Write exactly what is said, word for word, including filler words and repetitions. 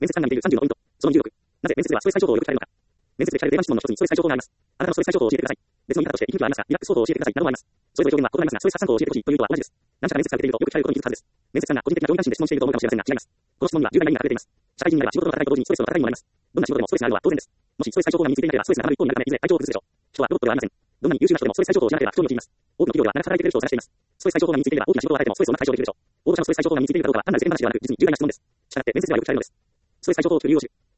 面接官が見ているさんじゅうのポイント。そのにじゅうろく。なぜ面接ではストレス解消法をよく聞かれるのか。面接で聞かれる定番質問の一つにストレス解消法があります。あなたのストレス解消法を教えてください。別の言い方として、息抜きはありますか、リラックス方法を教えてください、などもあります。それぞれ表現は異なりますが、ストレス発散法を教えてほしいというのとは同じです。何社か面接が受けているとよく聞かれることに気づくはずです。面接官が個人的な上位関心で質問していると思うかもしれませんが、違います。この質問には重大な意味が隠れています。社会人になれば仕事の戦いと同時にストレスの戦いにもなります。どんな仕事でもストレスがあるのは当然です。もしストレス解消法が身についていなければストレスが溜まる一方になるため、いずれ体調を崩すでしょう。人はロボットではありません。どんなに優秀な人でもストレス解消法をしなければ不況に陥ります。多くの企業では長く働いている人を探しています。ストレス解消法が身についていれば大きな仕事を与えてもストレスをうまく解消できるでしょう。応募者のストレス解消法が身についているかどうかは単なる世間話ではなく、実に重大な質問です。したがって面接ではよく聞かれるのです。ストレス解消法を聞く理由を知る。